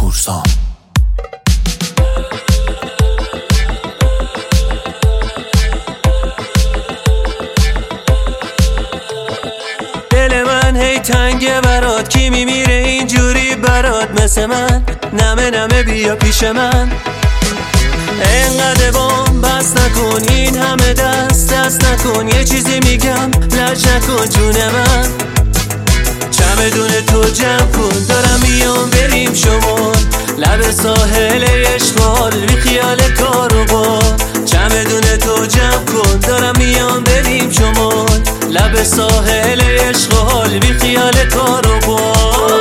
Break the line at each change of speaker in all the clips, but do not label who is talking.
پورسان.
دل من هی تنگه برات، کی میمیره اینجوری برات مثل من؟ نمه نمه بیا پیش من، اینقدر بام بس نکن، این همه دست نکن، یه چیزی میگم لج نکن جون من. چمدون تو جمع کن، دارم میام بریم شمال، لب ساحل اشغال بی خیال کارو با. چمدون تو جمع کن، دارم میام بریم شمال، لب ساحل اشغال بی خیال کارو با.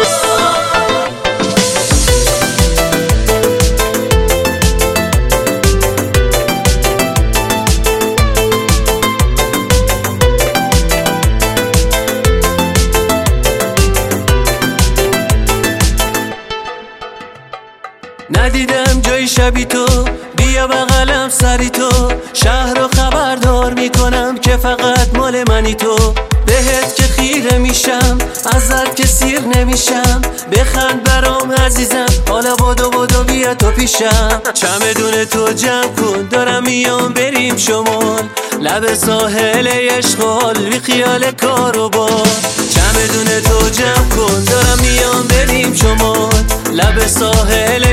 ندیدم جای شبی تو، بیا بغلم سری تو، شهر رو خبردار میکنم که فقط مال منی تو. بهت که خیره میشم، ازت که سیر نمیشم، بخند برام عزیزم، حالا بدو بیا تو پیشم. چمدون تو جمع کن، دارم میام بریم شمال، لب ساحل اشغال بی خیال کارو با. چمدون تو جمع کن، دارم میام بریم شمال، لب ساحل